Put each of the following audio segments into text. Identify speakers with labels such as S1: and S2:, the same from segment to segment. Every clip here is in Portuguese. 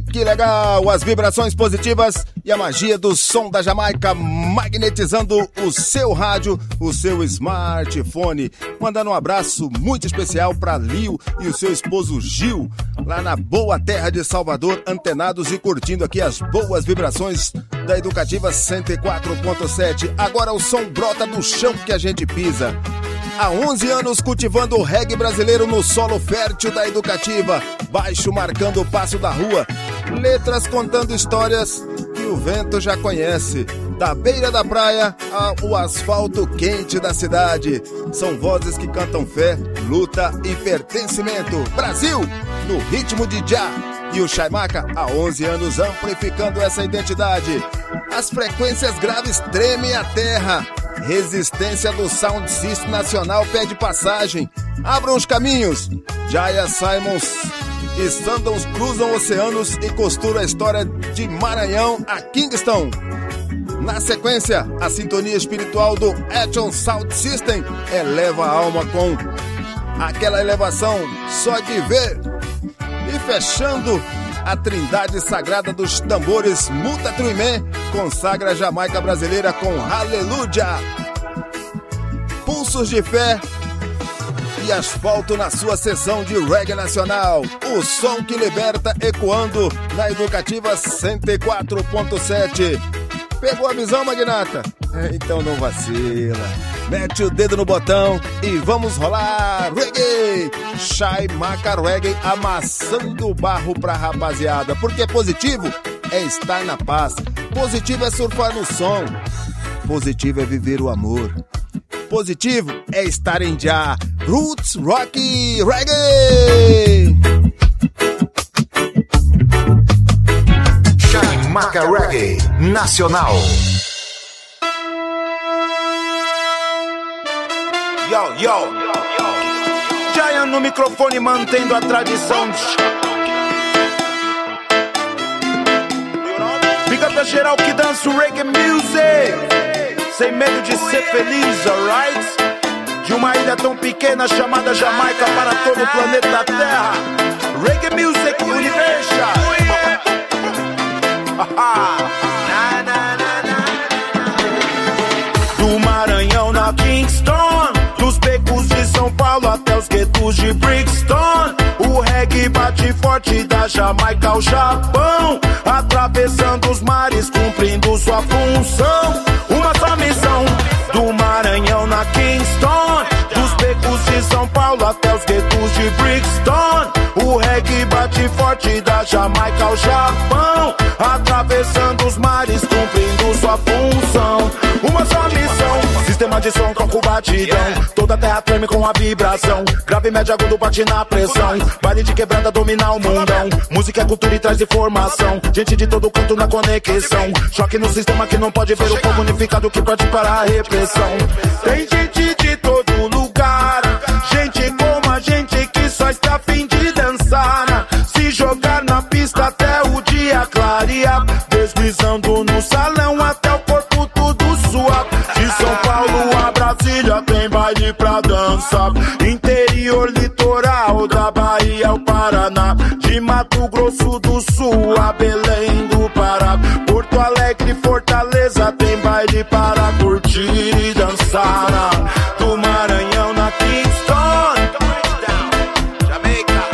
S1: Que legal, as vibrações positivas e a magia do som da Jamaica magnetizando o seu rádio, o seu smartphone. Mandando um abraço muito especial para Lio e o seu esposo Gil, lá na boa terra de Salvador, antenados e curtindo aqui as boas vibrações da Educativa 104.7. Agora o som brota do chão que a gente pisa. Há 11 anos cultivando o reggae brasileiro no solo fértil da Educativa. Baixo marcando o passo da rua. Letras contando histórias que o vento já conhece. Da beira da praia ao asfalto quente da cidade. São vozes que cantam fé, luta e pertencimento. Brasil, no ritmo de já. E o Chaimaca há 11 anos amplificando essa identidade. As frequências graves tremem a terra. Resistência do Sound System Nacional pede passagem. Abram os caminhos. Jaya Simons e Sandals cruzam oceanos e costuram a história de Maranhão a Kingston. Na sequência, a sintonia espiritual do Action Sound System eleva a alma com aquela elevação só de ver. E fechando, a trindade sagrada dos tambores Muta Truimé consagra a Jamaica brasileira com Aleluia. Pulsos de fé e asfalto na sua sessão de reggae nacional. O som que liberta ecoando na Educativa 104.7. Pegou a visão, magnata? Então não vacila. Mete o dedo no botão e vamos rolar reggae. Chaimaca Reggae amassando o barro pra rapaziada. Porque positivo é estar na paz. Positivo é surfar no som. Positivo é viver o amor. Positivo é estar em já. Roots Rock Reggae.
S2: Chaimaca Reggae Nacional.
S3: Yo, yo, Giant no microfone mantendo a tradição. Fica pra geral que dança o reggae music, sem medo de ser feliz, alright? De uma ilha tão pequena chamada Jamaica para todo o planeta Terra. Reggae music universal. Do Maranhão na Kingston, dos becos de São Paulo até os guetos de Brixton, o reggae bate forte da Jamaica ao Japão, atravessando os mares, cumprindo sua função. Uma só missão. Do Maranhão na Kingston, dos becos de São Paulo até os guetos de Brixton, o reggae bate forte da Jamaica ao Japão, atravessando os mares, cumprindo sua função. Uma só missão. Sistema de som toca o batidão, toda a terra treme com a vibração, grave, médio, agudo bate na pressão, baile de quebrada domina o mundão. Música é cultura e traz informação, gente de todo canto na conexão. Choque no sistema que não pode ver o povo unificado que pode parar a repressão. Tem gente de todo lugar, gente como a gente que só está a fim de dançar, se jogar na pista até o dia clarear, deslizando no salão até o corpo tudo suar. De São Paulo a Brasília tem baile pra dança, interior litoral da Bahia ao Paraná, de Mato Grosso do Sul a Belém do Pará, Porto Alegre, Fortaleza tem baile para curtir e dançar. Do Maranhão na Kingston, Jamaica,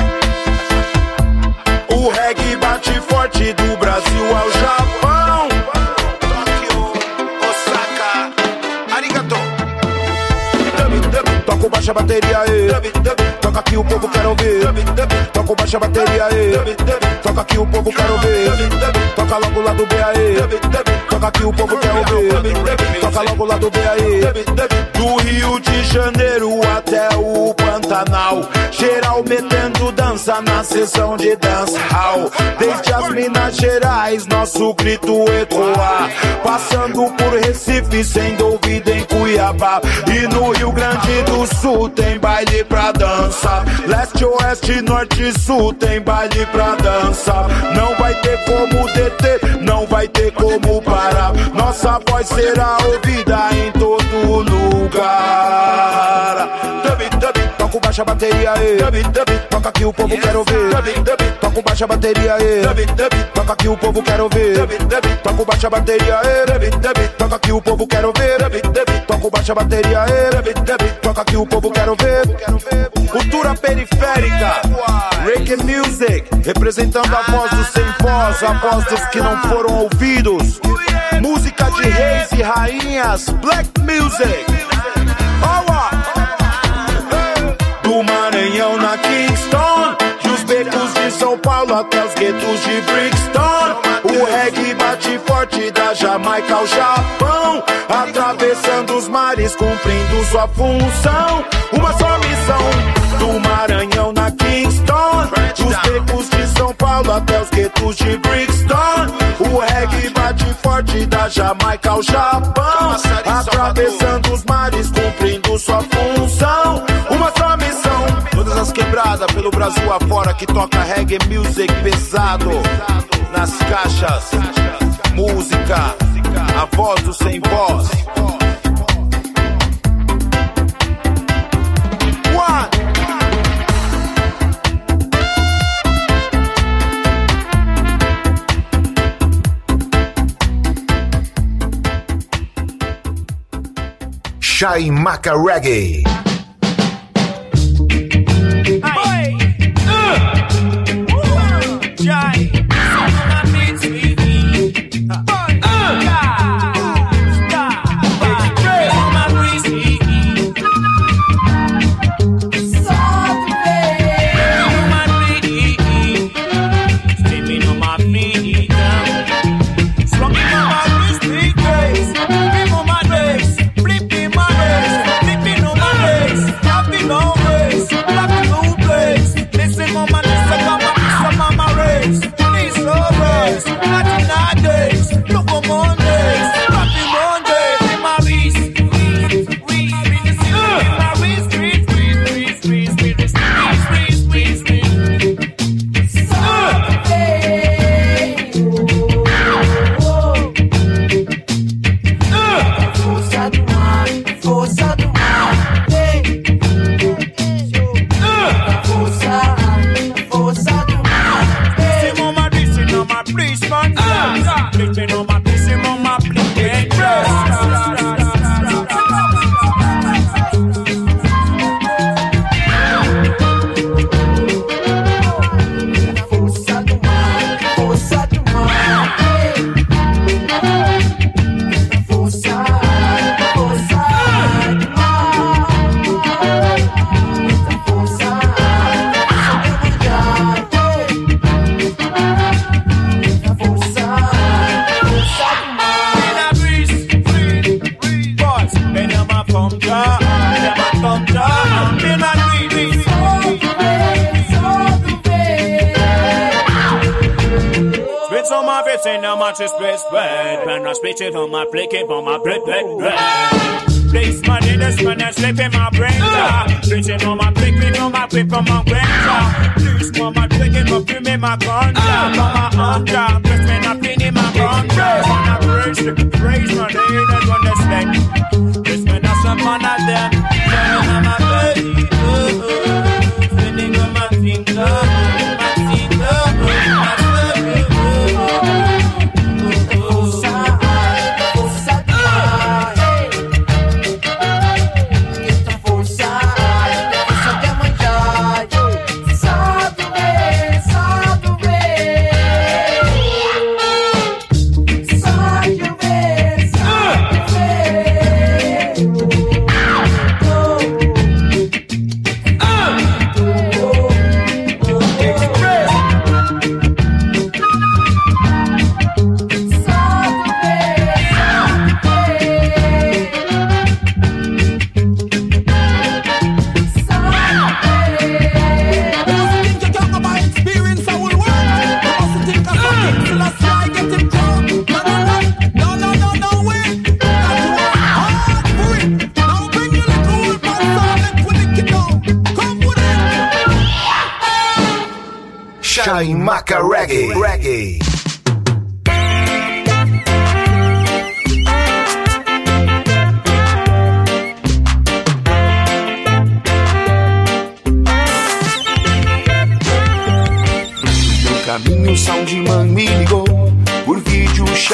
S3: o reggae bate forte do Brasil ao Japão, Tóquio, Osaka, arigato. Toca o baixa bateria aí, toca aqui o povo quer ouvir. Toca o baixa bateria aí, toca aqui o povo quer ouvir. Toca logo lá do B aí, toca aqui o povo quer ouvir. Toca logo lá do B aí. Do Rio de Janeiro até o Pantanal, geral metendo dança na sessão de dance hall. Desde as Minas Gerais nosso grito ecoar, passando por Recife sem dúvida em Cuiabá, e no Rio Grande do Sul tem baile pra dança. Leste, oeste, norte e sul tem baile pra dança. Não vai ter como deter, não vai ter como parar. Nossa voz será ouvida em todo lugar. Toca com baixa bateria, toca que o povo quer ouvir. Toca com baixa bateria, toca que o povo quer ouvir. Toca com baixa bateria, toca que o povo quer ouvir. Toca com baixa bateria, toca que o povo quer ouvir. Cultura periférica, reggae music, representando a voz dos sem voz, a voz dos que não foram ouvidos. Música de reis e rainhas, black music. Do Maranhão na Kingston, dos becos de São Paulo até os guetos de Brixton. O reggae bate forte da Jamaica ao Japão, atravessando os mares, cumprindo sua função. Uma só missão. Do Maranhão na Kingston, dos becos de São Paulo até os guetos de Brixton. O reggae bate forte da Jamaica ao Japão, atravessando os mares, cumprindo sua função. Uma só missão. Todas as quebradas pelo Brasil afora que toca reggae music pesado. Nas caixas, música, a voz do sem voz.
S2: Chaimaca Reggae. Chaimaca Reggae.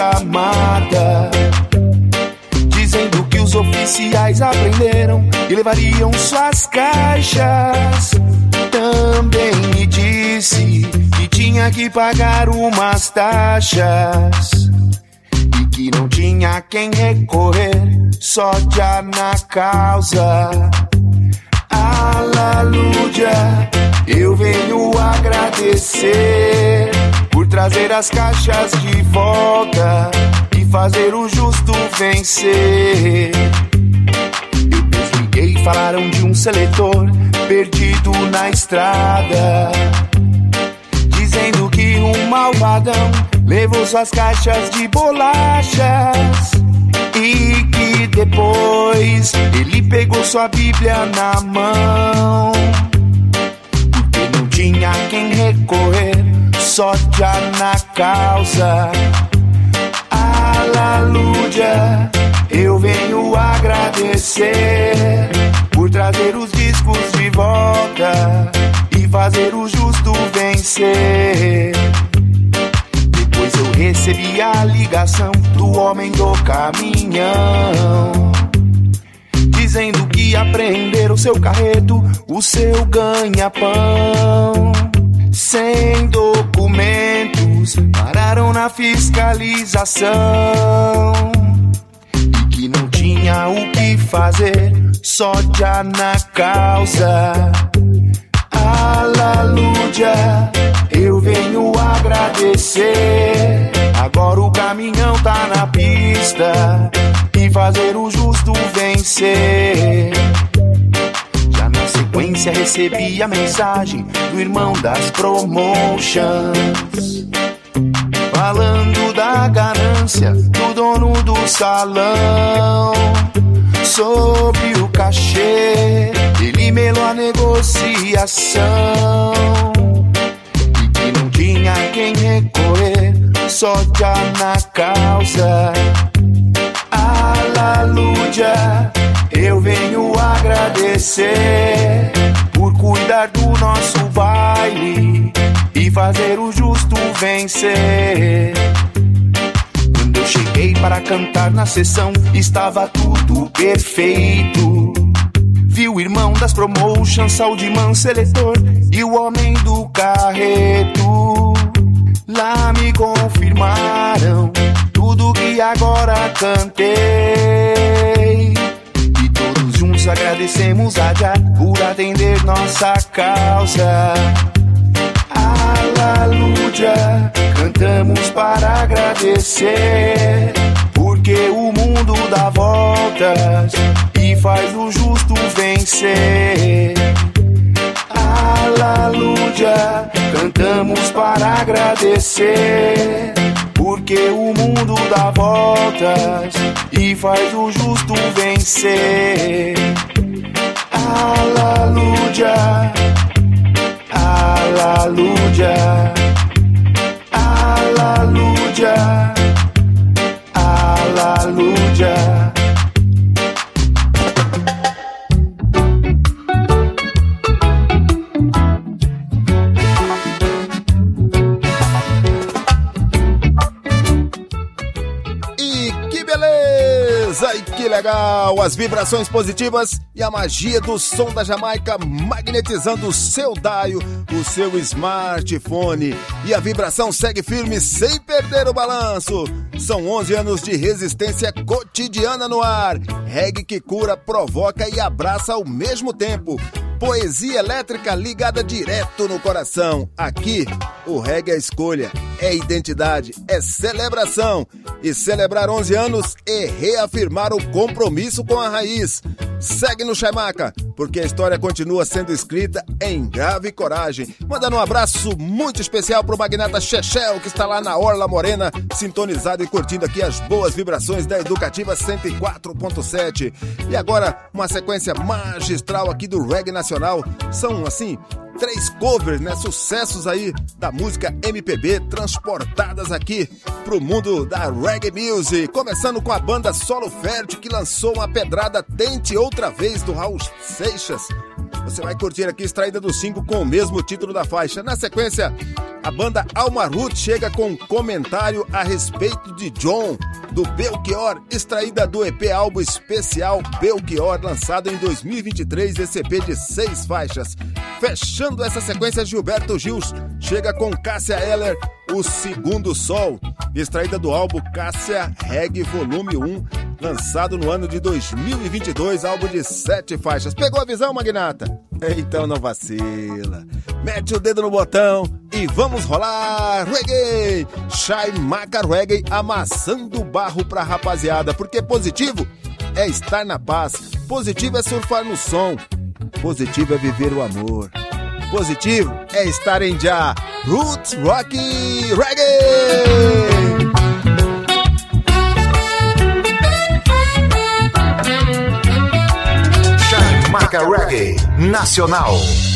S3: chamada, dizendo que os oficiais aprenderam e levariam suas caixas. Também me disse que tinha que pagar umas taxas e que não tinha quem recorrer, só já na causa. Aleluia, eu venho agradecer por trazer as caixas de volta e fazer o justo vencer. Eu desliguei e falaram de um seletor perdido na estrada, dizendo que um malvadão levou suas caixas de bolachas e que depois ele pegou sua Bíblia na mão, porque não tinha quem recorrer, só já na causa. Aleluia, eu venho agradecer por trazer os discos de volta e fazer o justo vencer. Depois eu recebi a ligação do homem do caminhão, dizendo que apreenderam o seu carreto, o seu ganha-pão. Sem documentos, pararam na fiscalização e que não tinha o que fazer, só já na causa. Aleluia, eu venho agradecer. Agora o caminhão tá na pista e fazer o justo vencer. Já na sequência recebi a mensagem do irmão das promotions, falando da ganância do dono do salão. Sobre o cachê, ele melou a negociação e que não tinha quem recorrer, só já na causa. Aleluia, eu venho agradecer por cuidar do nosso baile e fazer o justo vencer. Quando eu cheguei para cantar na sessão, estava tudo perfeito. Vi o irmão das promotions, Saldiman Seletor e o homem do carreto. Lá me confirmaram tudo que agora cantei e todos juntos agradecemos a Jah por atender nossa causa. Aleluia, cantamos para agradecer, porque o mundo dá voltas e faz o justo vencer. Aleluia, cantamos para agradecer, porque o mundo dá voltas e faz o justo vencer. Aleluia, aleluia, aleluia, aleluia.
S1: Ai, que legal! As vibrações positivas e a magia do som da Jamaica magnetizando o seu dial, o seu smartphone. E a vibração segue firme sem perder o balanço. São 11 anos de resistência cotidiana no ar. Reggae que cura, provoca e abraça ao mesmo tempo. Poesia elétrica ligada direto no coração. Aqui, o reggae é escolha, é identidade, é celebração. E celebrar 11 anos é reafirmar o compromisso com a raiz. Segue no Chaimaca, porque a história continua sendo escrita em grave coragem. Mandando um abraço muito especial pro Magnata Chechel, que está lá na Orla Morena, sintonizado e curtindo aqui as boas vibrações da Educativa 104.7. E agora, uma sequência magistral aqui do reggae nacional. São, assim, 3 covers, né? Sucessos aí da música MPB transportadas aqui pro mundo da reggae music. Começando com a banda Solo Fértil, que lançou uma pedrada Tente Outra Vez do Raul Seixas. Você vai curtir aqui extraída do 5 com o mesmo título da faixa. Na sequência, a banda Alma Ruth chega com um comentário a respeito de John, do Belchior, extraída do EP álbum especial Belchior, lançado em 2023, esse EP de 6 faixas. Fechando essa sequência, Gilberto Gil chega com Cássia Eller, O Segundo Sol, extraída do álbum Cássia Reggae Volume 1, lançado no ano de 2022, álbum de 7 faixas. Pegou a visão, magnata? Então não vacila. Mete o dedo no botão e vamos rolar reggae! Chaimaca Reggae amassando o barro pra rapaziada, porque positivo é estar na paz, positivo é surfar no som, positivo é viver o amor, positivo é estar em já. Roots Rock Reggae!
S2: Chaimaca Reggae Nacional.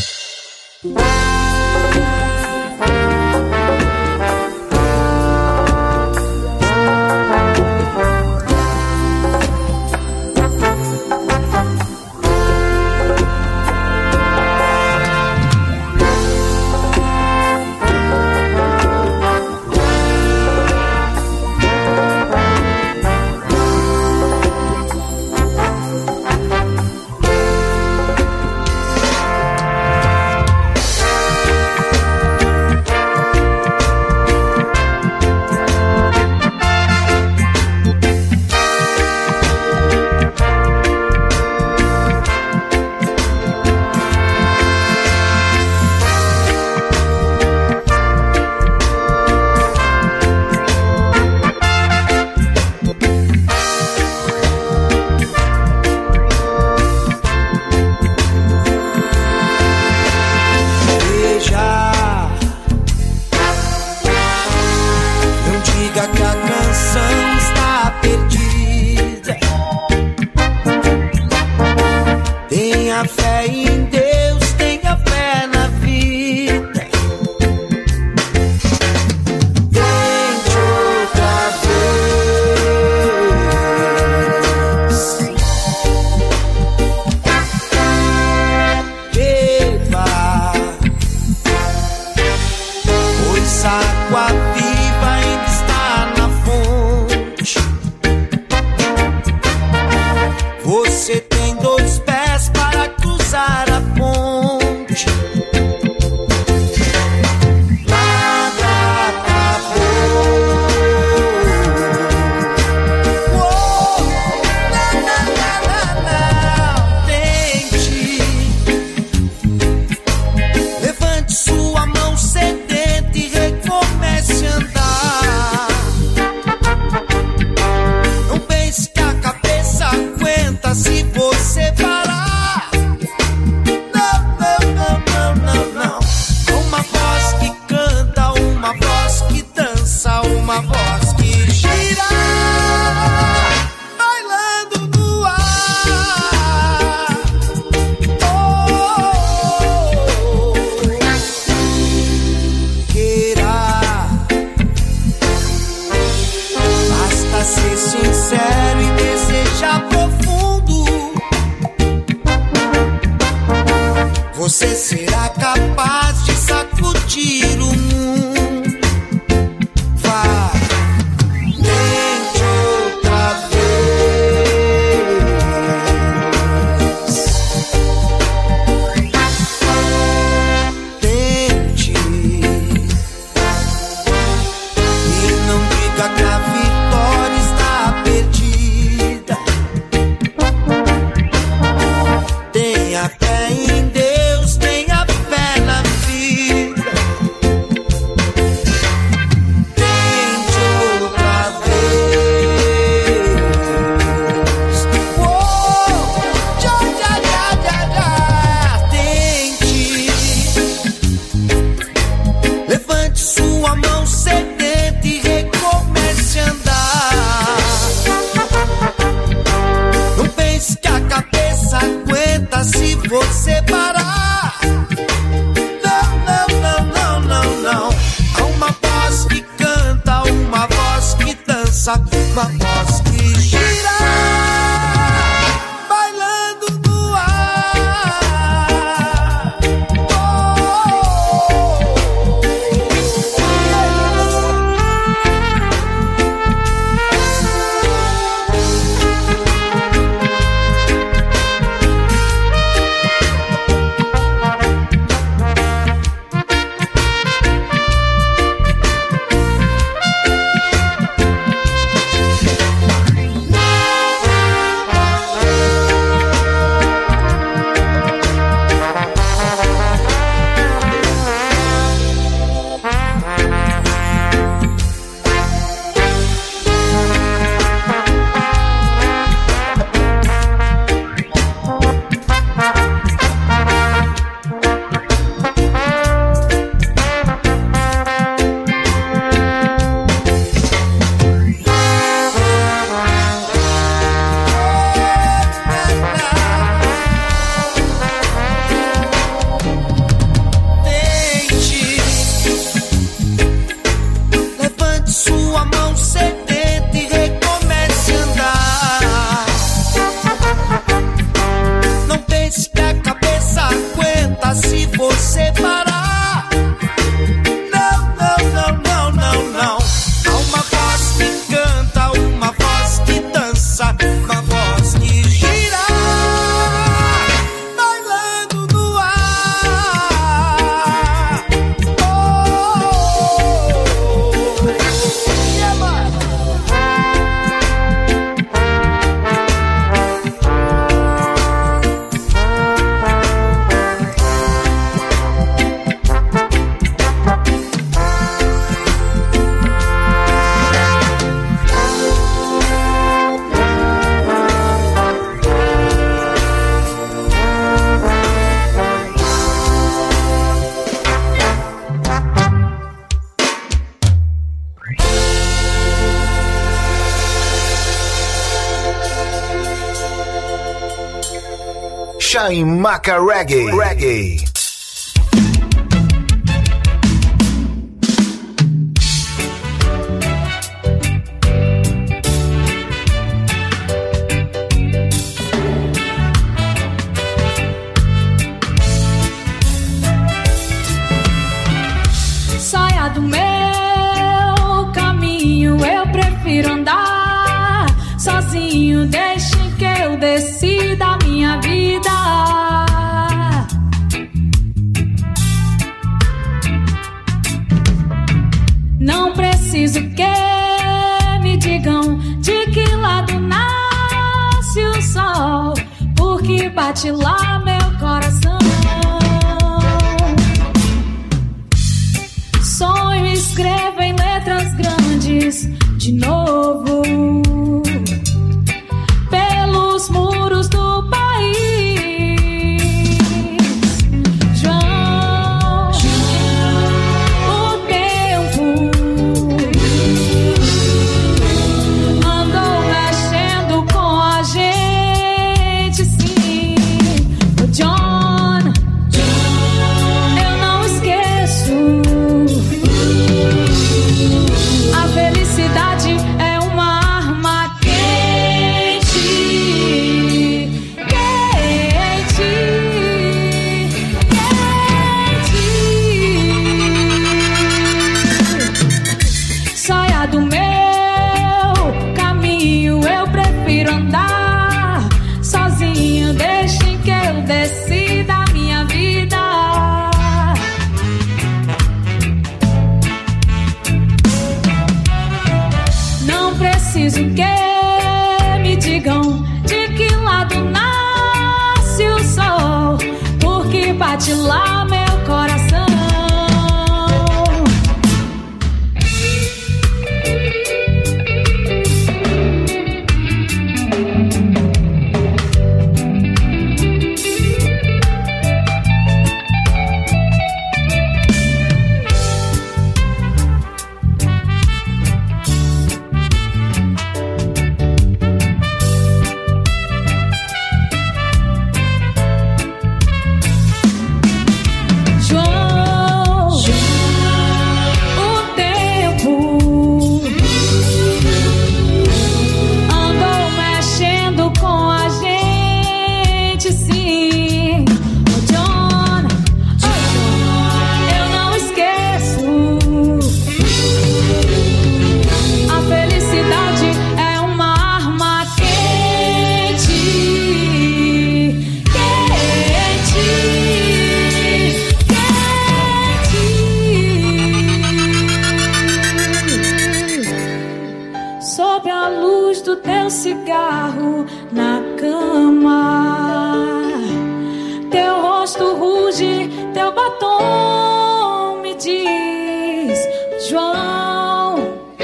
S4: Uma voz que gira, bailando no ar.
S2: Chaimaca Reggae.
S5: Saia do meu caminho, eu prefiro andar sozinho. Deixe que eu decida a minha vida. Não preciso que me digam de que lado nasce o sol, porque bate lá meu coração. Sonho, escrevo em letras grandes de novo pelos muros do país. João, o tempo andou mexendo com a gente, sim. O John, eu não esqueço. A felicidade é uma arma quente, quente, quente. Saia do meu caminho, eu prefiro andar sozinho. Deixem que eu decida a minha vida. Preciso que me digam de que lado nasce o sol, porque bate lá meu coração. Sob a luz do teu cigarro na cama, teu rosto ruge, teu batom me diz: João,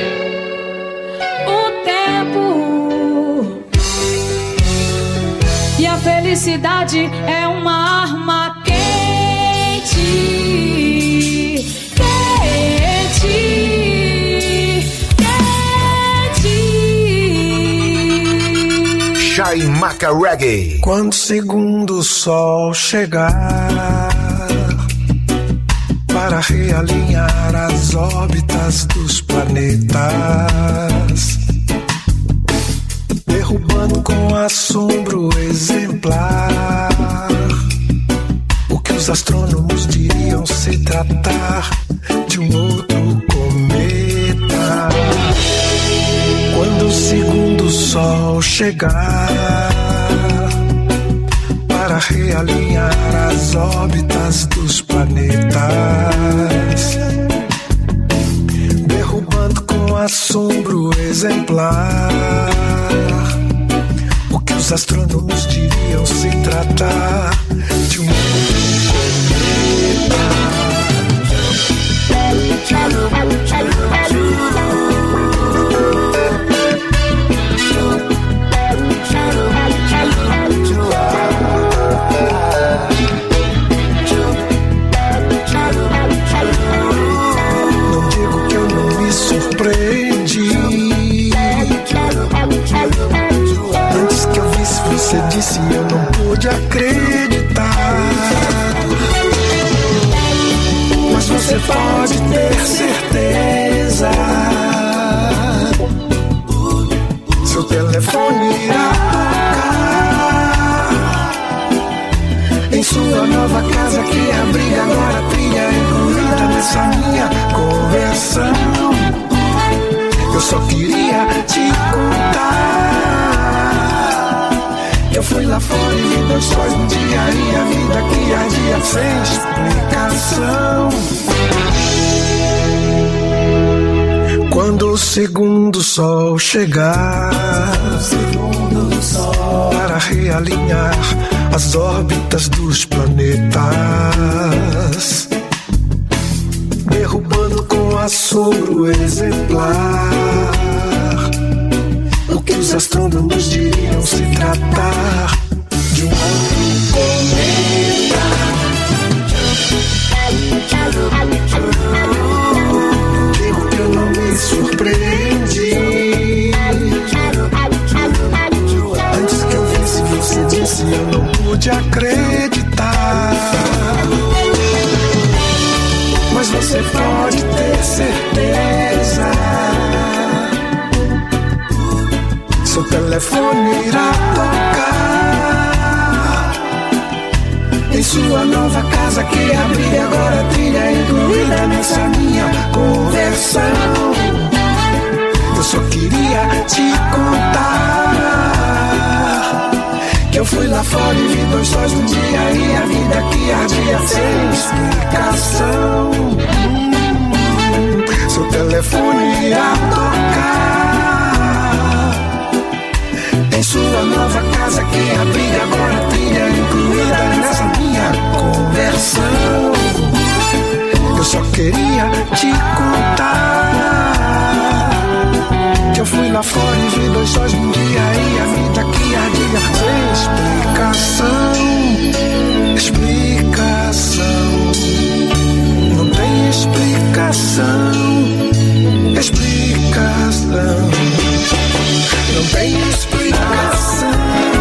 S5: o tempo e a felicidade é uma arma quente, quente.
S2: Chaimaca Reggae.
S4: Quando o segundo sol chegar para realinhar as órbitas dos planetas, derrubando com assombro exemplar o que os astrônomos diriam se tratar de um outro cometa. Quando o segundo sol chegar para realinhar as órbitas dos planetas, derrubando com assombro exemplar o que os astrônomos diriam se tratar de um outro cometa. Não digo que eu não me surpreendi antes que eu visse você você disse e eu não pude acreditar. Mas você pode ter certeza, seu telefone irá tocar em sua nova casa que abriga agora trilha incluída nessa minha conversão. Eu só queria te contar que eu fui lá fora e vi dois sóis no dia e a vida que ardia sem explicação. Quando o segundo sol chegar para realinhar as órbitas dos planetas, derrubando com assombro exemplar o que os astrônomos diriam se tratar de um outro cometa. Digo que eu não me surpreendi. Antes que eu visse, você disse eu não pude acreditar. Mas você pode ter certeza, seu telefone irá tocar em sua nova casa que abri agora trilha incluída nessa minha conversão. Eu só queria te contar que eu fui lá fora e vi dois sóis no dia e a vida que ardia sem explicação. Seu telefone irá tocar em sua nova casa que abriga agora trilha incluída nessa minha conversão. Eu só queria te contar que eu fui lá fora e vi dois sóis num dia e a vida que ardia sem explicação. Explicação, não tem explicação. Explicação, não tem explicação.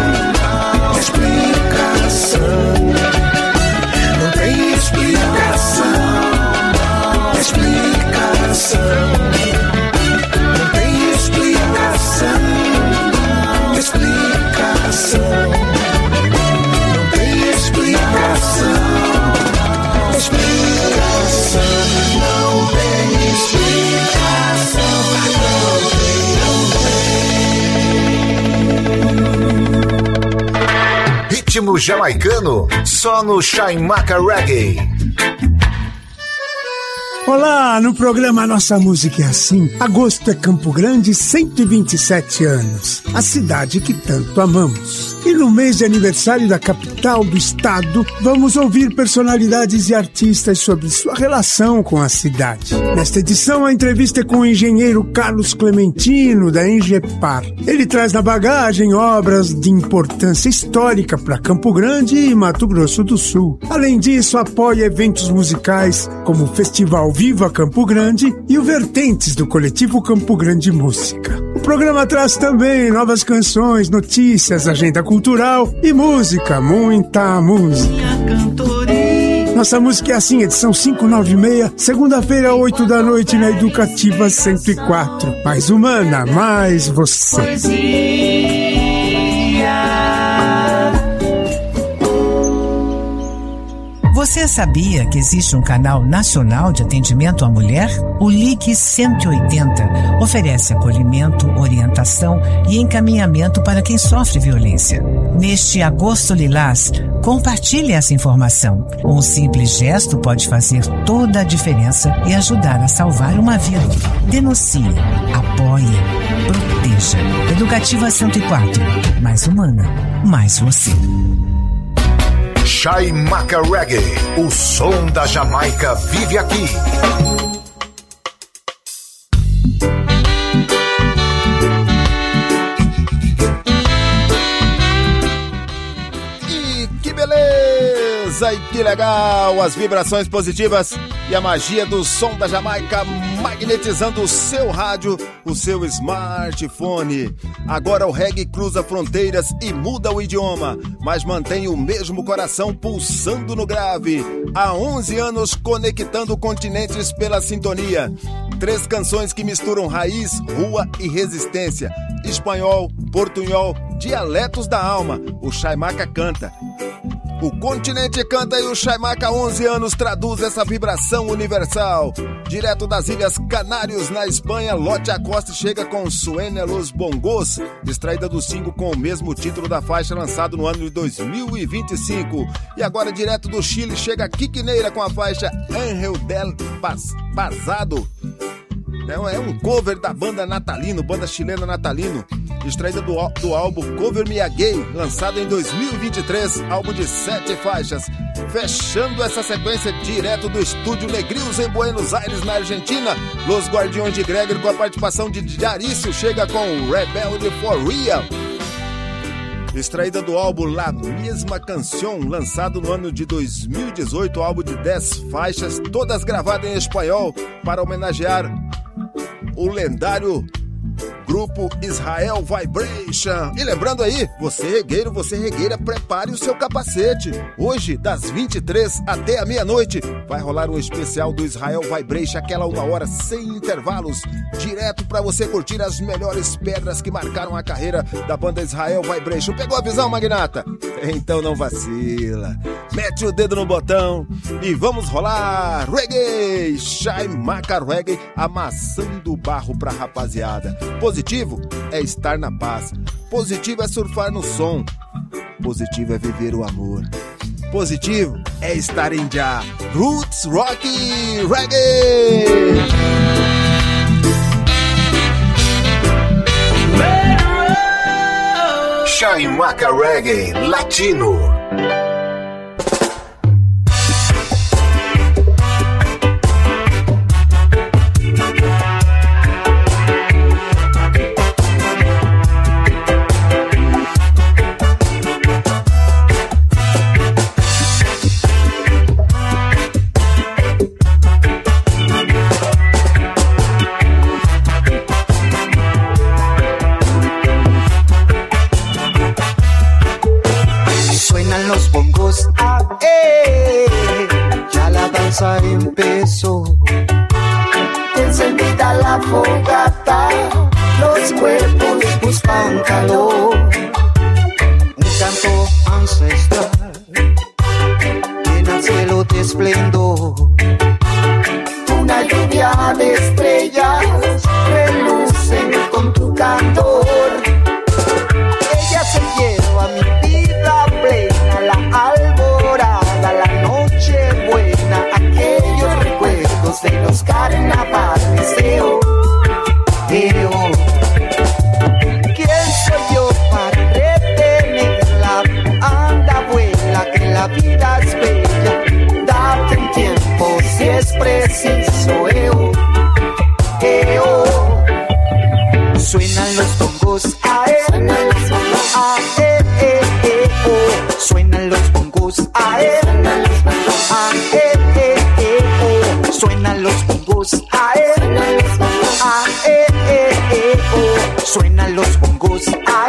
S4: Explicação, não tem explicação. Explicação, não tem explicação. Explicação, não tem explicação. Explicação, não tem explicação.
S2: Ritmo jamaicano, só no Chaimaca Reggae.
S6: Olá, no programa Nossa Música é Assim, agosto é Campo Grande, 127 anos, a cidade que tanto amamos. E no mês de aniversário da capital do estado, vamos ouvir personalidades e artistas sobre sua relação com a cidade. Nesta edição, a entrevista é com o engenheiro Carlos Clementino, da Engepar. Ele traz na bagagem obras de importância histórica para Campo Grande e Mato Grosso do Sul. Além disso, apoia eventos musicais como o Festival Viva Campo Grande e o Vertentes do coletivo Campo Grande Música. O programa traz também novas canções, notícias, agenda cultural e música, muita música. Nossa Música é Assim, edição 596, segunda-feira, 8 da noite, na Educativa 104. Mais humana, mais você.
S7: Você sabia que existe um canal nacional de atendimento à mulher? O Ligue 180 oferece acolhimento, orientação e encaminhamento para quem sofre violência. Neste Agosto Lilás, compartilhe essa informação. Um simples gesto pode fazer toda a diferença e ajudar a salvar uma vida. Denuncie, apoie, proteja. Educativa 104. Mais humana, mais você.
S2: Chaimaca Reggae, o som da Jamaica vive aqui.
S1: E que beleza e que legal, as vibrações positivas E a magia do som da Jamaica magnetizando o seu rádio, o seu smartphone. Agora o reggae cruza fronteiras e muda o idioma, mas mantém o mesmo coração pulsando no grave. Há 11 anos conectando continentes pela sintonia. 3 canções que misturam raiz, rua e resistência. Espanhol, portunhol, dialetos da alma. O Chaimaca canta. O continente canta e o Chaimaca há 11 anos traduz essa vibração universal. Direto das Ilhas Canários, na Espanha, Lotte Acosta chega com Suena los Bongos, extraída do single com o mesmo título da faixa, lançado no ano de 2025. E agora, direto do Chile, chega Quiquineira com a faixa Ángel del Pasado. É um cover da banda Natalino, banda chilena Natalino, extraída do álbum Cover Me a Gay, lançado em 2023, álbum de 7 faixas. Fechando essa sequência direto do estúdio Negrios em Buenos Aires, na Argentina, Los Guardiões de Gregory, com a participação de Jarício, chega com Rebelde for Real, extraída do álbum La Mesma Canción, lançado no ano de 2018, álbum de 10 faixas, todas gravadas em espanhol, para homenagear o lendário grupo Israel Vibration. E lembrando aí, você regueiro, você regueira, prepare o seu capacete. Hoje, das 23 até a meia-noite, vai rolar um especial do Israel Vibration, aquela 1 hora sem intervalos, direto pra você curtir as melhores pedras que marcaram a carreira da banda Israel Vibration. Pegou a visão, magnata? Então não vacila. Mete o dedo no botão e vamos rolar reggae, Chaimaca Reggae, amassando barro pra rapaziada. Positivo é estar na paz. Positivo é surfar no som. Positivo é viver o amor. Positivo é estar em já. Roots Rock Reggae.
S2: Chaimaca Reggae Latino.
S8: Empezó, encendida la fogata, los cuerpos buscan calor, un canto ancestral llena el cielo de esplendor, una lluvia de estrellas relucen con tu candor. Ella se lleva mi vida plena, la alborada, la noche buena, aquellos recuerdos de los carnavales. ¿Quién soy yo para retenerla? Anda, vuela, que la vida es bella. Date un tiempo si es preciso. Suenan los bongos, suenan los bongos, suenan los bongos, suenan los bongos, suenan los bongos, suenan los bongos,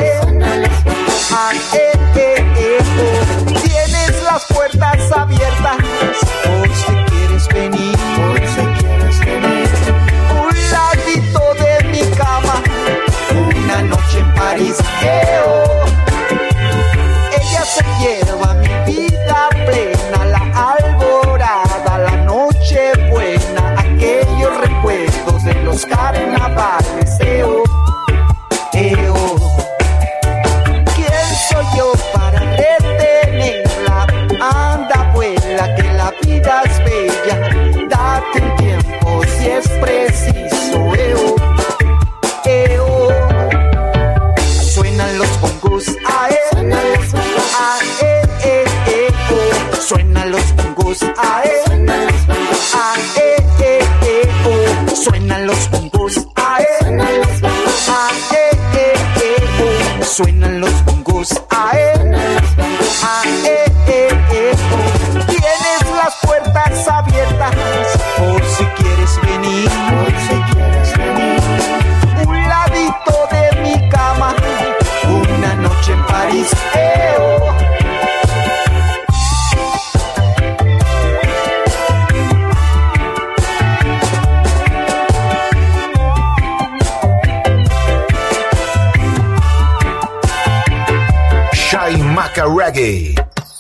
S8: tienes las puertas abiertas por si quieres venir, un ladito de mi cama, una noche en París. Ella se lleva mi vida plena, la alborada, la noche buena, aquellos recuerdos de los carnavales. ¿Quién soy yo para retenerla? Anda, vuela, que la vida es bella. Date un tiempo si es preciso. Suenan los bongos, suenan los bongos, suenan los bongos, suenan los bongos, suenan los bongos, suenan los bongos, tienes las puertas abiertas
S2: Reggae.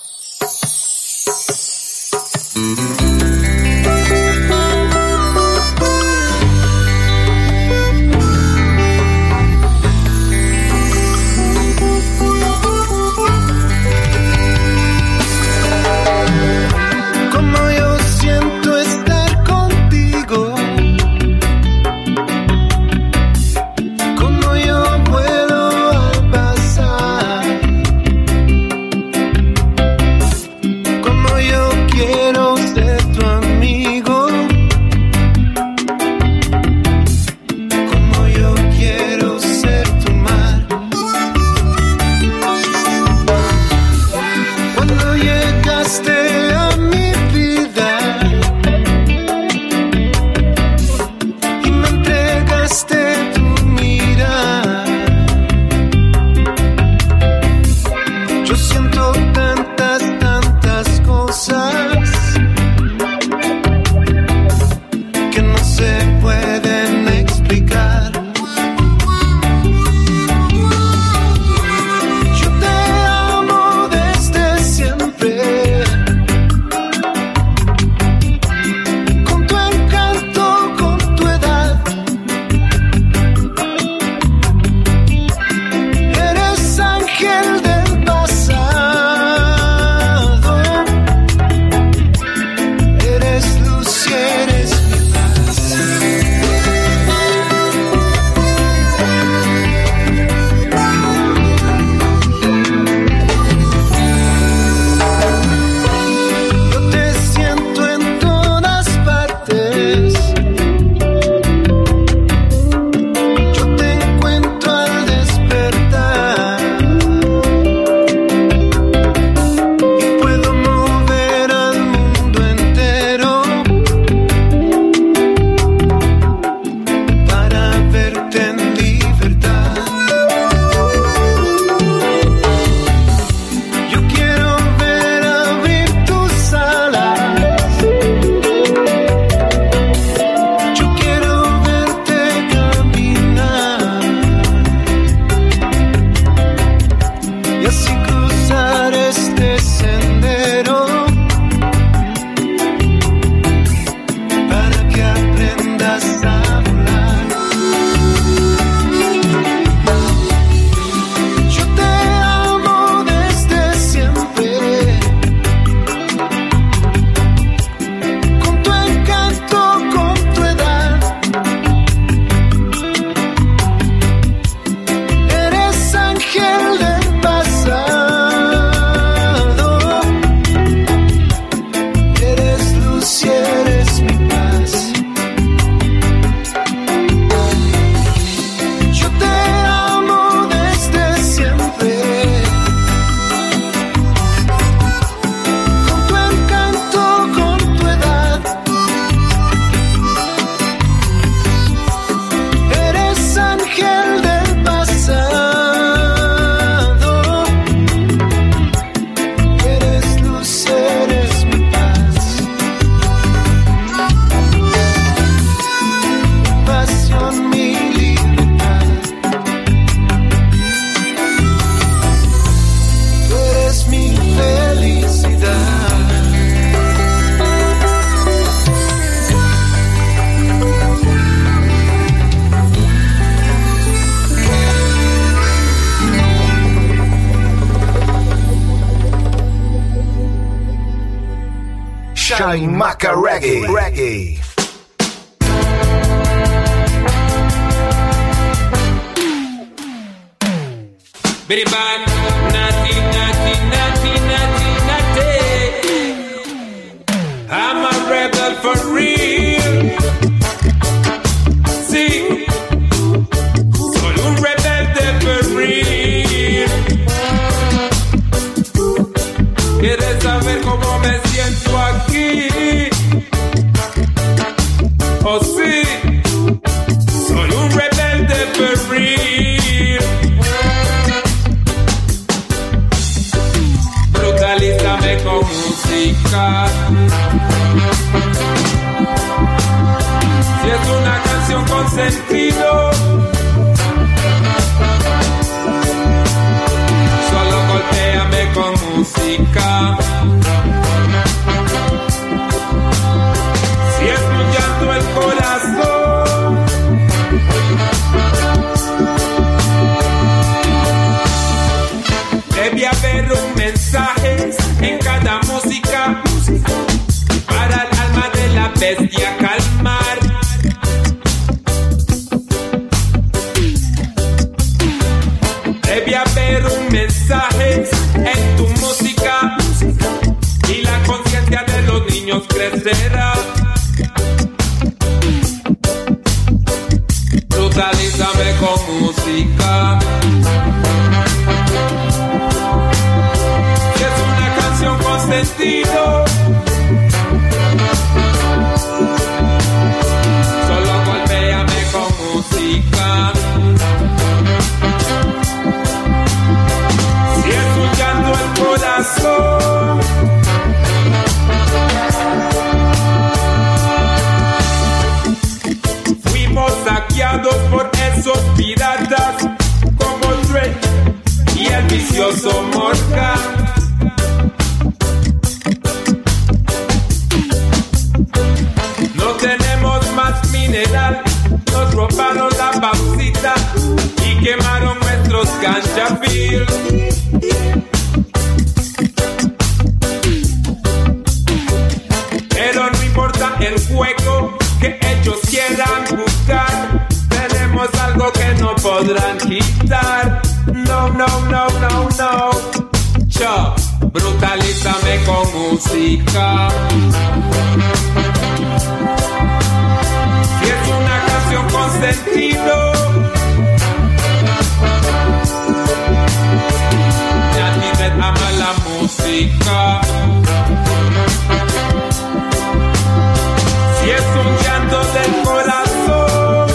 S2: Chaimaca Reggae.
S9: Bitty bad, naughty, naughty, naughty, naughty, naughty. I'm a rebel for real. Sí, soy un rebelde for real. ¿Quieres saber cómo me siento aquí? Oh sí, soy un rebelde for real. Brutalízame con música. Si es una canción con sentido, solo golpéame con música. música. Si es un llanto el corazón, debe haber un mensaje en cada música para el alma de la bestia calmar. Debe haber un mensaje en tu música y la conciencia de los niños crecerá. Brutalízame con música. Si es una canción con sentido, solo golpéame con música. Si es un llanto el corazón, fuimos saqueados por esos piratas como Drake y el vicioso Morgan. No tenemos más mineral, nos robaron la bauxita y quemaron nuestros ganja fields. Pero no importa el juego que ellos quieran buscar, tenemos algo que no podrán quitar. No, no, no, no, no. Yo, brutalízame con música. Si es una canción con sentido, nadie ama la música. Si es un llanto del corazón,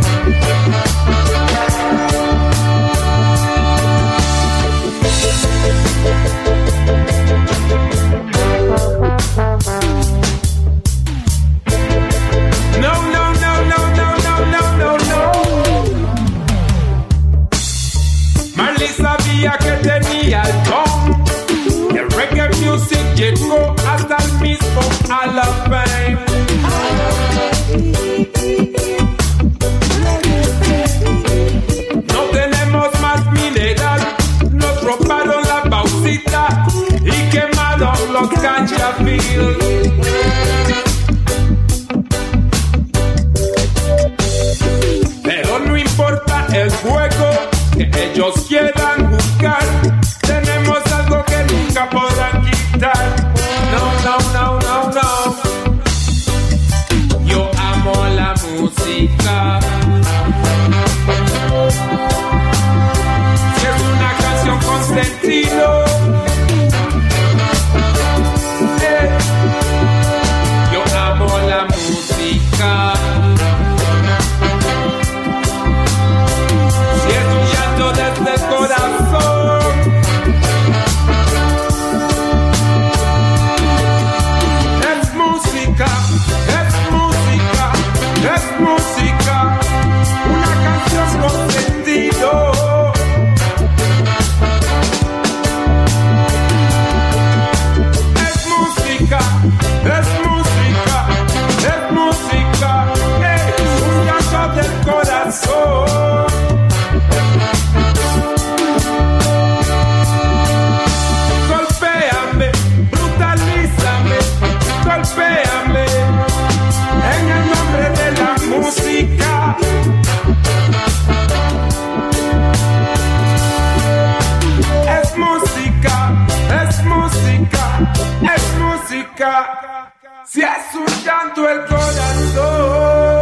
S9: no, no, no, no, no, no, no, no, no. Marley sabía que tenía el don. El reggae music llegó hasta el mismo Hall of Fame. No tenemos más mineral, nos robaron la bauxita y quemaron los ganja fields. Pero no importa el juego que ellos quieran buscar, tenemos algo que nunca podrán quitar. No, no, no, no, no. Yo amo la música. Si es una canción con sentido, yo amo la música. Si es un llanto desde el corazón, es música, es música, es música, una canción con sentido. Es música, es música, es música, es un llanto del corazón. Golpéame, brutalízame, golpéame, en el nombre de la música. Es música, es música, es música. Si es un llanto el corazón.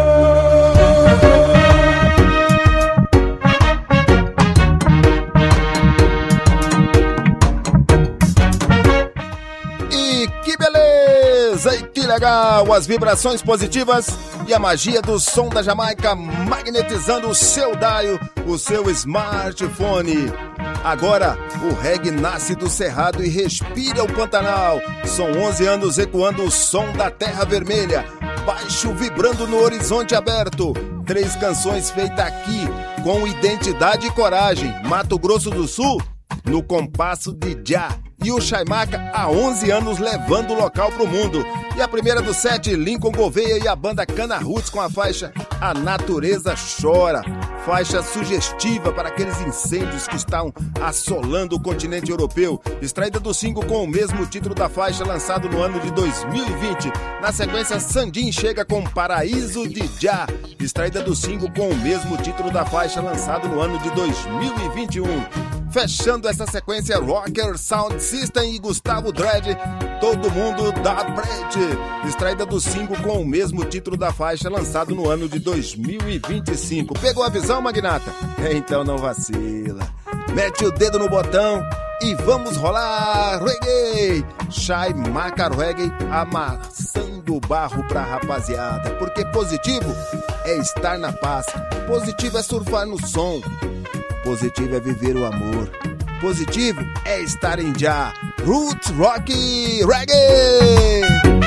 S1: E que beleza! E que legal! As vibrações positivas e a magia do som da Jamaica magnetizando o seu dial, o seu smartphone. Agora, o reggae nasce do cerrado e respira o Pantanal. São 11 anos ecoando o som da Terra Vermelha. Baixo vibrando no horizonte aberto. 3 canções feitas aqui, com identidade e coragem. Mato Grosso do Sul, no compasso de Já. e o Chaimaca há 11 anos levando o local pro mundo. E a primeira do set, Lincoln Gouveia e a banda Cana Roots com a faixa A Natureza Chora. Faixa sugestiva para aqueles incêndios que estão assolando o continente europeu. Extraída do single com o mesmo título da faixa, lançado no ano de 2020. Na sequência, Sandin chega com Paraíso de Já. Extraída do single com o mesmo título da faixa, lançado no ano de 2021. Fechando essa sequência, Rocker Sound System e Gustavo Dredd, Todo Mundo Dá Brete. Extraída do single com o mesmo título da faixa, lançado no ano de 2025. Pegou a visão, magnata? Então não vacila. Mete o dedo no botão e vamos rolar reggae. Chaimaca Reggae amassando barro pra rapaziada. Porque positivo é estar na paz. Positivo é surfar no som. Positivo é viver o amor. Positivo é estar em já. Roots Rock Reggae.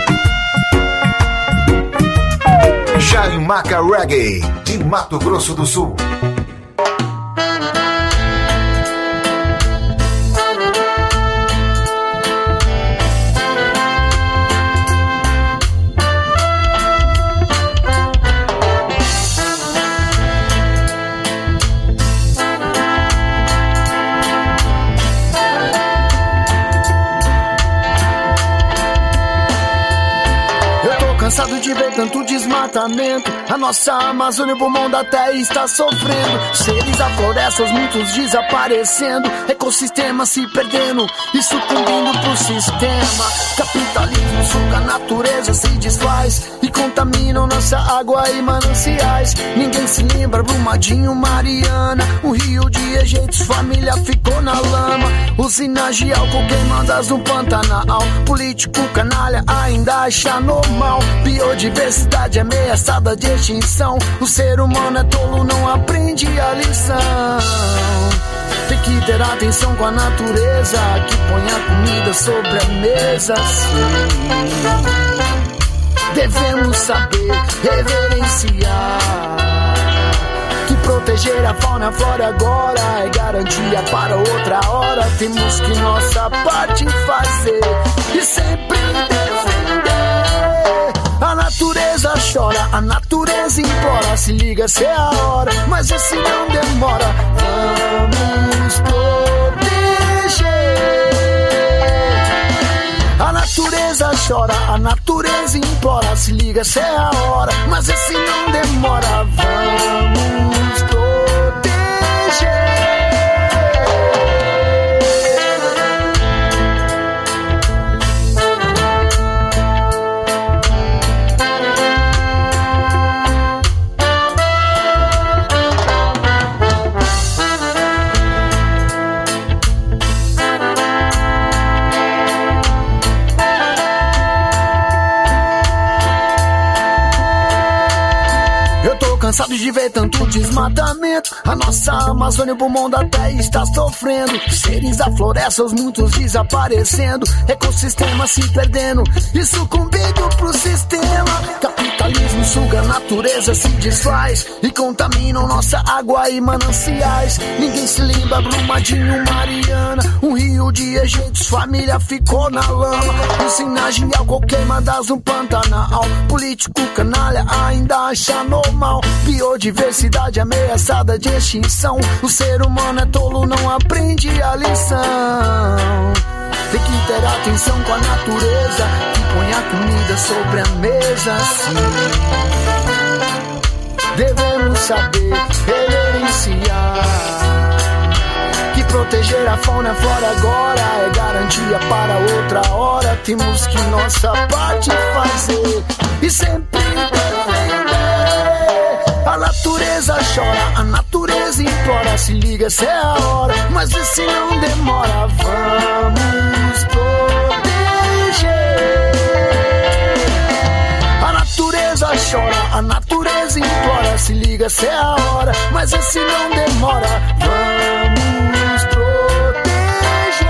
S2: Chaimaca Reggae, de Mato Grosso do Sul.
S8: Cansado de ver tanto desmatamento, a nossa Amazônia, o pulmão da terra está sofrendo. Seres da floresta, muitos desaparecendo, ecossistema se perdendo e sucumbindo pro sistema. Capitalismo suga a natureza, se desfaz e contaminam nossa água e mananciais. Ninguém se lembra, Brumadinho, Mariana, um rio de rejeitos, família ficou na lama. Usinas de álcool queimadas no Pantanal, político canalha ainda acha normal. Biodiversidade ameaçada de extinção, o ser humano é tolo, não aprende a lição. Tem que ter atenção com a natureza, que põe a comida sobre a mesa, sim. Devemos saber reverenciar, que proteger a fauna e a flora agora é garantia para outra hora. Temos que nossa parte fazer e sempre defender. A natureza chora, a natureza implora, se liga, cê é a hora, mas esse não demora. Vamos proteger. A natureza chora, a natureza implora, se liga, cê é a hora, mas esse não demora. Vamos proteger. Cansado de ver tanto desmatamento, a nossa Amazônia, o pulmão da terra está sofrendo. Seres da floresta, os muitos desaparecendo, ecossistema se perdendo e sucumbindo pro sistema. Capitalismo suga a natureza, se desfaz e contaminam nossa água e mananciais. Ninguém se lembra, Brumadinho, Mariana, um rio de rejeitos, família ficou na lama. Usinas de álcool queimadas no Pantanal, político canalha ainda acha normal. Biodiversidade ameaçada de extinção, o ser humano é tolo, não aprende a lição. Tem que ter atenção com a natureza, que põe a comida sobre a mesa, sim. Devemos saber reverenciar, que proteger a fauna e a flora agora é garantia para outra hora. Temos que nossa parte fazer e sempre defender. A natureza chora, a natureza implora, se liga, cê é a hora, mas vê se não demora. Vamos proteger. A natureza chora, a natureza implora, se liga, cê é a hora, mas vê se não demora. Vamos proteger.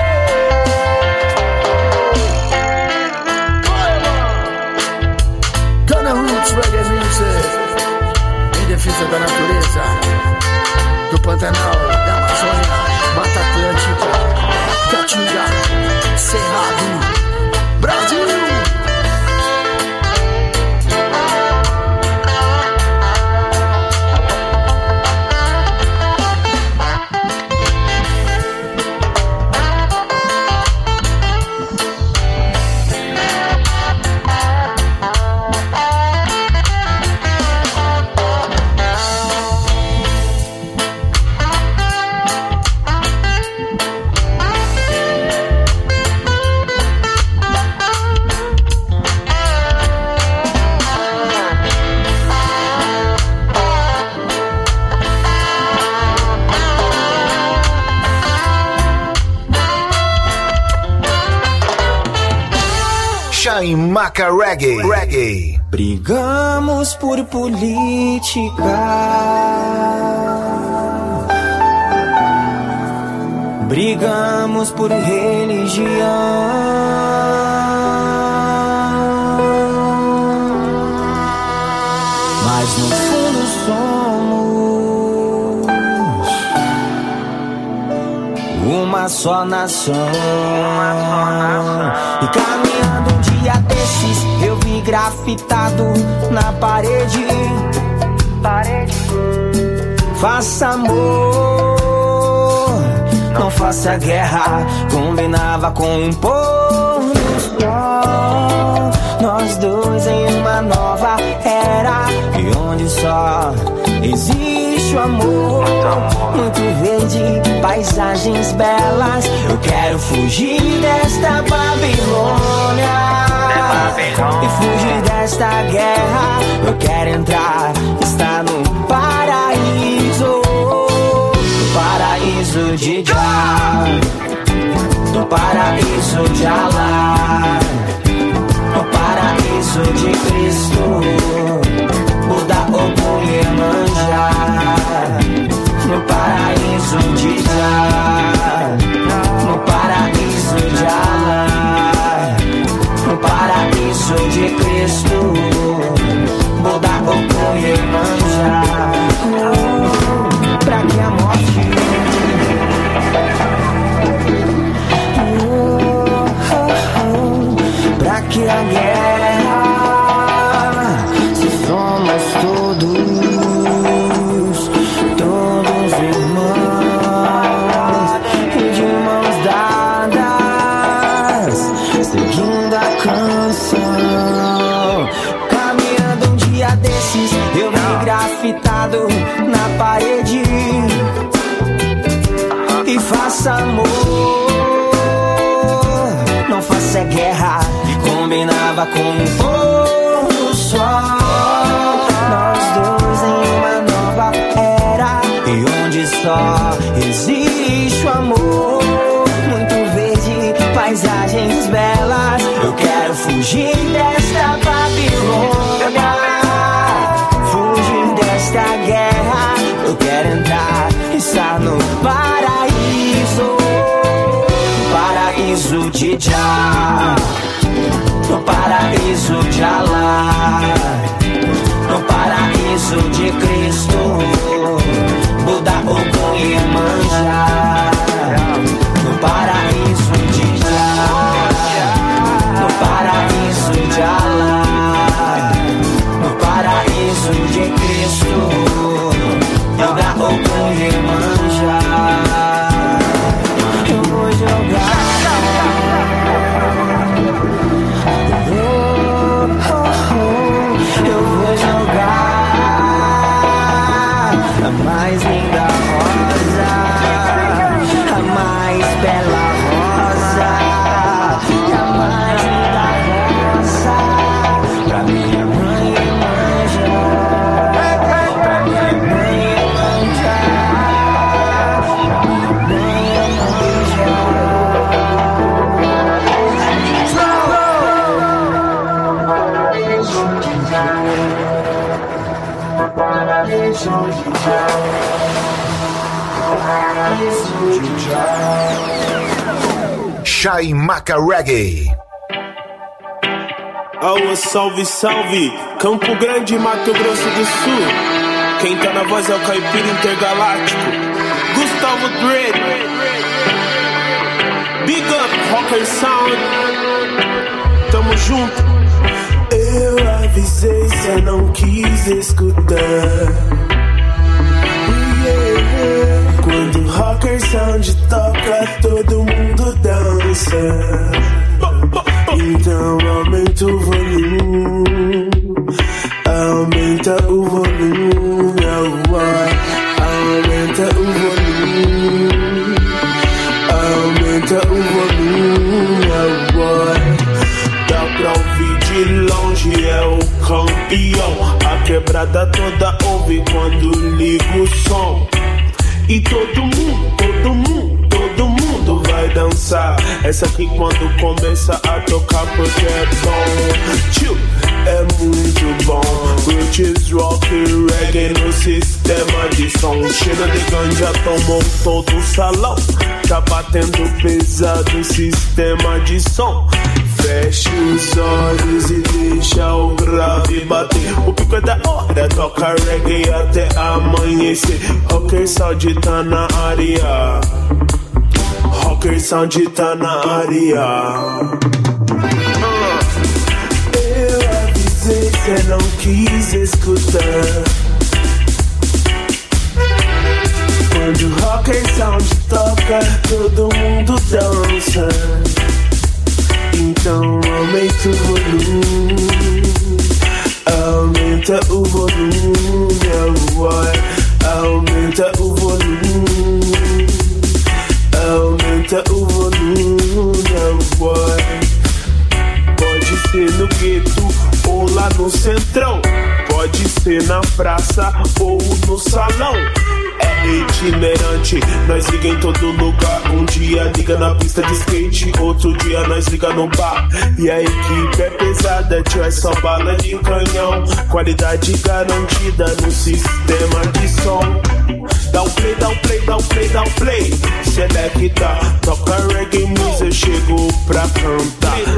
S8: Cana Roots Reggae Music, defesa da natureza, do Pantanal, da Amazônia, Mata Atlântica, Caatinga,
S2: Chaimaca Reggae.
S10: Brigamos por política, brigamos por religião, mas no fundo somos uma só nação. E caminhando um dia desses, eu vi grafitado na parede: faça amor, não faça guerra. Combinava com um pôr do sol, nós dois em uma nova era, e onde só existe o amor. Muito verde, paisagens belas. Eu quero fugir desta Babilônia e fugir desta guerra. Eu quero entrar, estar no paraíso, no paraíso de Jah, no paraíso de Allah, no paraíso de Cristo, Buda, Ogum e Iemanjá, no paraíso de Jah, no paraíso de Allah, no paraíso de Cristo, Buda, Ogum e Iemanjá. Pra que a morte? Pra que a guerra? Se somos todos irmãos e de mãos dadas, seguindo a canção. Caminhando um dia desses, eu vi grafitado na parede: e faça amor, não faça guerra. Combinava com um pôr do sol, nós dois em uma nova era, e onde só existe o amor. Muito verde, paisagens belas. Eu quero fugir desta Babilônia, fugir desta guerra. Eu quero entrar, estar no paraíso, paraíso de Jah, no paraíso de Allah, no paraíso de Cristo, Buda, Ogum e Iemanjá, no paraíso de Jah, no paraíso de Allah, no paraíso de Cristo, Buda, Ogum e Iemanjá. Eu vou jogar, eu vou jogar a mais linda rosa, a mais bela rosa, a mais linda rosa, pra minha mãe Iemanjá, pra minha mãe Iemanjá, pra minha mãe Iemanjá.
S2: Chaimaca Reggae.
S11: Alô, salve, salve, Campo Grande, Mato Grosso do Sul. Quem tá na voz é o Caipira Intergaláctico, Gustavo Dread. Big up, Rocker Sound. Tamo junto. Eu avisei, cê não quis escutar. Quando o Rocker Sound toca, todo mundo dança. Então aumenta o volume, aumenta o volume, aumenta o volume, aumenta o volume. Dá pra ouvir de longe, é o campeão. A quebrada toda ouve quando liga o som. E todo mundo vai dançar. Essa aqui quando começa a tocar porque é bom. Tio, é muito bom. Roots, rock e reggae no sistema de som. Cheira de ganja, tomou todo o salão. Tá batendo pesado o sistema de som. Feche os olhos e deixa o grave bater. O pico é da hora, toca reggae até amanhecer. Rocker Sound tá na área. Rocker Sound tá na área. Eu avisei, cê não quis escutar. Quando o Rocker Sound toca, todo mundo dança. Então aumenta o volume, aumenta o volume, aumenta o volume, aumenta o volume. Pode ser no gueto ou lá no centrão, pode ser na praça ou no salão. É itinerante, nós liga em todo lugar. Um dia liga na pista de skate, outro dia nós liga no bar. E a equipe é pesada, tio, é só bala de canhão. Qualidade garantida no sistema de som. Dá um play, dá um play, dá um play, dá um play. Selecta, toca reggae music, chegou pra cantar.